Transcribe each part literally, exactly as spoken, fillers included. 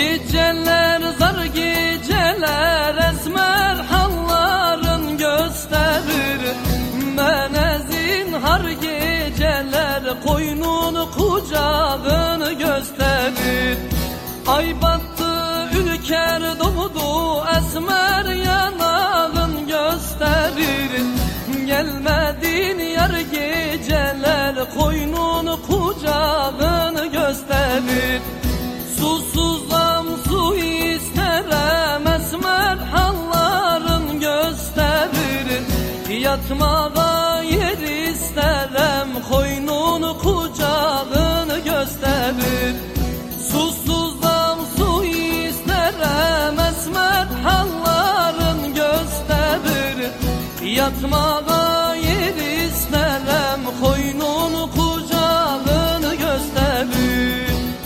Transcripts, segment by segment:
Geceler zar geceler esmer halların gösterir. Mene zinhar geceler koynunu kucağını gösterir. Ay battı ülker doğdu esmer yanağın gösterir. Gelmedin yar geceler koynunu kucağını gösterir. Susuzam su isterem esmer halların gösterir. Yatmağa yer isterem koynunu kucağını gösterir. Susuzam su isterem esmer halların gösterir. Yatmağa yer isterem koynunu kucağını gösterir.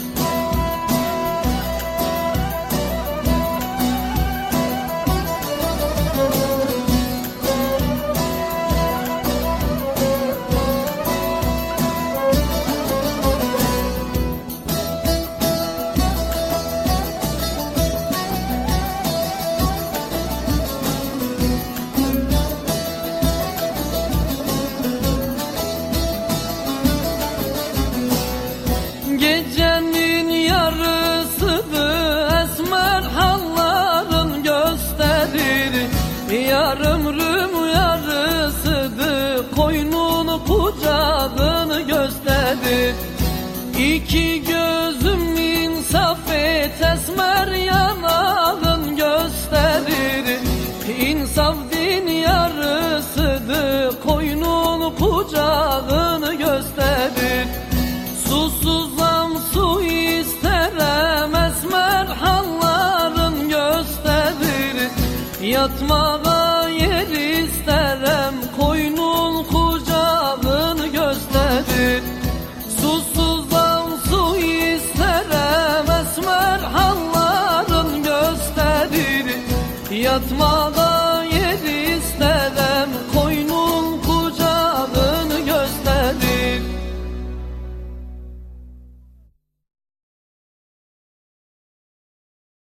Gecenin yarısıdır esmer halların gösterir. Yarım rüm yarısıdır koynunu kucağını gösterir. İki gözüm insaf et esmer yanağın gösterir. İnsaf din yarısıdır koynunu kucağını gösterir. Susuzam su isterem esmer halların gösterir. Yatmağa yer isterem koynun kucağını gösterir. Susuzam su isterem esmer halların gösterir. Yatmağa